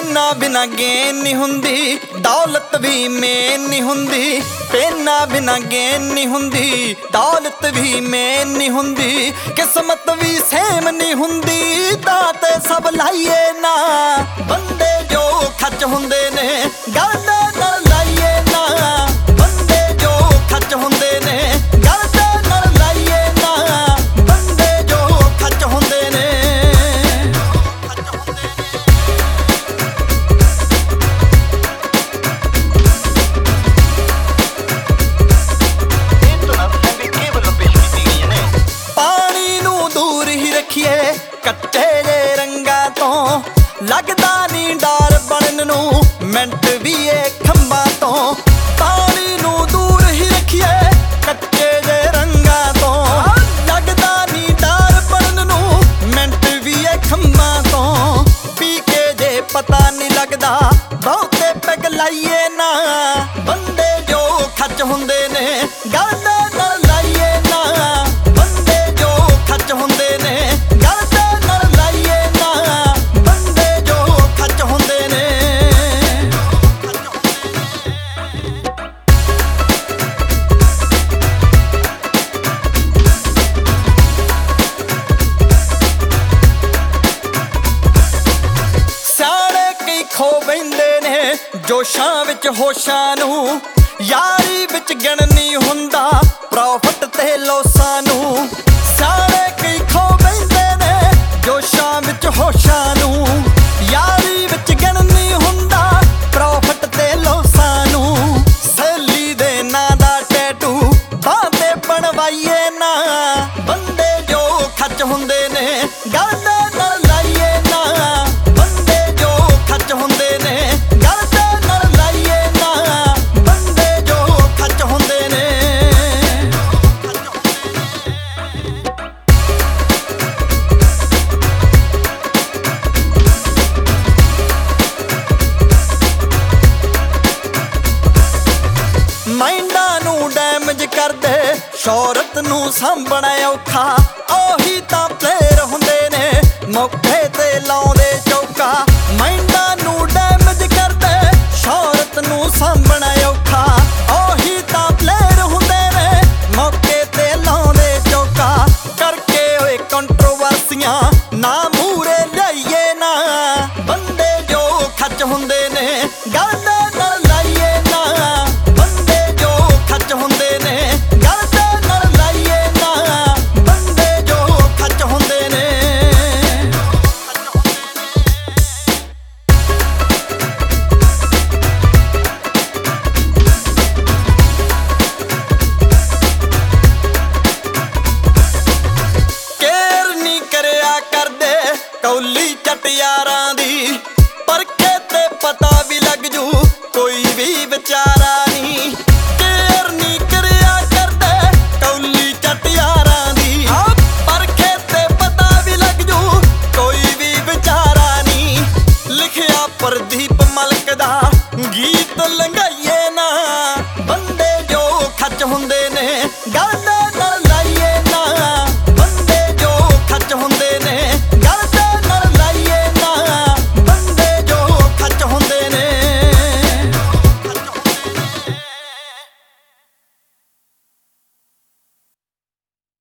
पेना बिना गेन नहीं हुंदी, दौलत भी मेन नहीं हुंदी। पेना बिना गेन नहीं हुंदी, दौलत भी मेन नहीं हुंदी। किस्मत भी सेम नहीं हुंदी, दाते सब लाइए ना। बंदे जो खच हुंदे ने गल दे नाल लाइए ना। बंदे जो खच हुंदे ने गल दे नाल लाइए ना। बंदे जो खच हुंदे ने कच्चे जे रंगा तो लगदा नी डर बनन नू मिंट भी ये खंबा तो। पानी नू दूर ही रखिए कच्चे जे रंगा तो लगदा नी डर बनन नू मिंट भी ये खंबा तो। पी के जे पता नहीं लगदा बहुते पैग लाइए ना। बंदे जो खच हुंदे ने गल दे नाल लाइए ना। बंदे जो खच हुंदे ने खो बहिंदे ने जोशां विच होशां नू। यारी विच गिण नहीं हुंदा प्रॉफिट ते लोसां नू। सारे कई खो बहिंदे ने जोशां विच होशां नू। यारी विच गिण नहीं हुंदा प्रॉफिट ते लोसां नू। सहेली दे नां दा टैटू बांह ते बनवाइए ना। बंदे जो खच हुंदे ने गल दे नाल लाइए ना। बंदे जो खच हुंदे ने गल दे नाल लाइए ना। बंदे जो खच हुंदे ने माइंडा नू डैमेज कर दे शौहरत नू सांभणा औखा। ओही तां प्लेयर हुंदे ने मौके ते लाउंदे चौका। माइंडा नू डैमेज कर दे शौहरत नू सांभणा औखा। ओही तां प्लेयर हुंदे ने मौके ते लाउंदे चौका। करके ओए कंट्रोवर्सियां ना मूरे लियाइए ना। बंदे जो खच हुंदे ने गल दे नाल लाइए ना। बंदे जो खच हुंदे ने गल दे नाल लाइए ना। बंदे जो खच हुंदे ने केयर नहीं करिया करदे कौली चट यारां दी। परखे ते पता भी लग जू कोई भी विचारा नहीं। केयर नहीं करिया करदे कौली चट यारां दी। परखे ते पता भी लग जू कोई भी विचारा नहीं। लिखिया प्रदीप मलक दा गीत लंघाइए ना। बंदे जो खच हुंदे ने गल